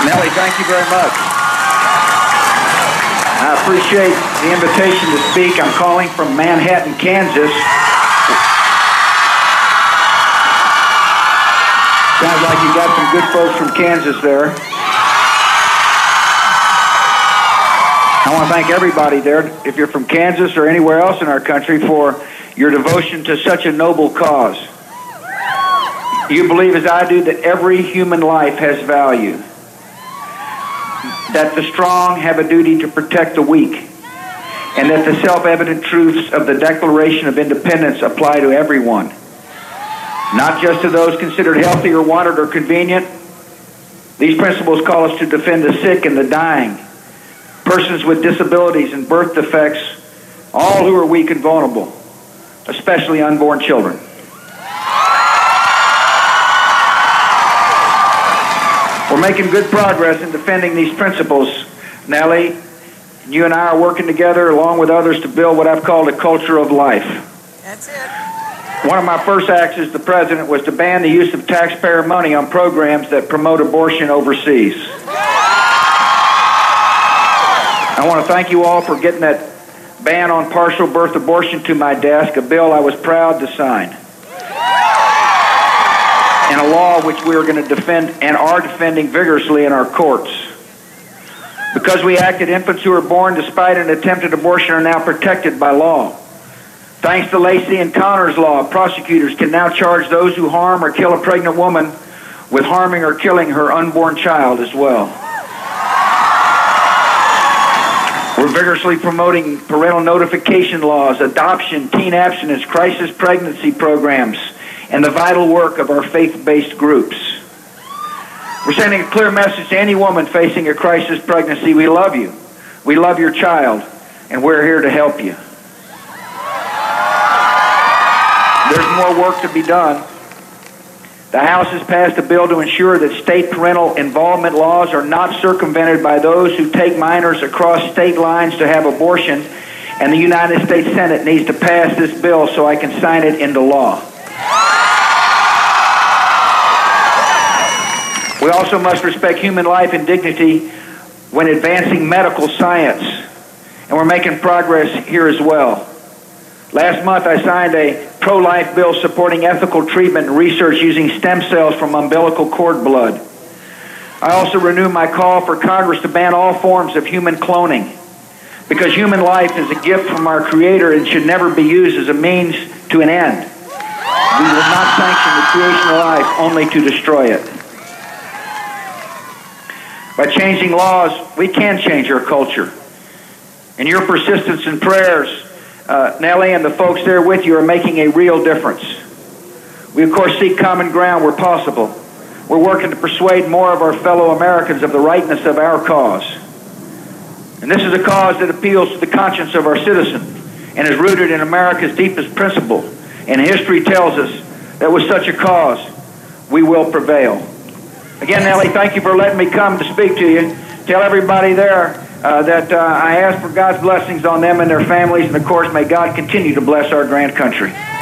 Nellie, thank you very much. I appreciate the invitation to speak. I'm calling from Manhattan, Kansas. Sounds like you got some good folks from Kansas there. I want to thank everybody there, if you're from Kansas or anywhere else in our country, for your devotion to such a noble cause. You believe, as I do, that every human life has value, that the strong have a duty to protect the weak, and that the self-evident truths of the Declaration of Independence apply to everyone, not just to those considered healthy or wanted or convenient. These principles call us to defend the sick and the dying, persons with disabilities and birth defects, all who are weak and vulnerable, especially unborn children. We're making good progress in defending these principles, Nellie. You and I are working together, along with others, to build what I've called a culture of life. That's it. One of my first acts as the president was to ban the use of taxpayer money on programs that promote abortion overseas. I want to thank you all for getting that ban on partial birth abortion to my desk, a bill I was proud to sign, and a law which we are going to defend and are defending vigorously in our courts. Because we acted, infants who are born despite an attempted abortion are now protected by law. Thanks to Lacey and Connor's law, prosecutors can now charge those who harm or kill a pregnant woman with harming or killing her unborn child as well. We're vigorously promoting parental notification laws, adoption, teen abstinence, crisis pregnancy programs, and the vital work of our faith-based groups. We're sending a clear message to any woman facing a crisis pregnancy. We love you. We love your child, and we're here to help you. There's more work to be done. The House has passed a bill to ensure that state parental involvement laws are not circumvented by those who take minors across state lines to have abortion, and the United States Senate needs to pass this bill so I can sign it into law. We also must respect human life and dignity when advancing medical science, and we're making progress here as well. Last month, I signed a pro-life bill supporting ethical treatment and research using stem cells from umbilical cord blood. I also renew my call for Congress to ban all forms of human cloning, because human life is a gift from our Creator and should never be used as a means to an end. We will not sanction the creation of life, only to destroy it. By changing laws, we can change our culture. And your persistence and prayers, Nellie, and the folks there with you are making a real difference. We, of course, seek common ground where possible. We're working to persuade more of our fellow Americans of the rightness of our cause. And this is a cause that appeals to the conscience of our citizens and is rooted in America's deepest principle. And history tells us that with such a cause, we will prevail. Again, Nellie, thank you for letting me come to speak to you. Tell everybody there that I ask for God's blessings on them and their families, and of course, may God continue to bless our grand country.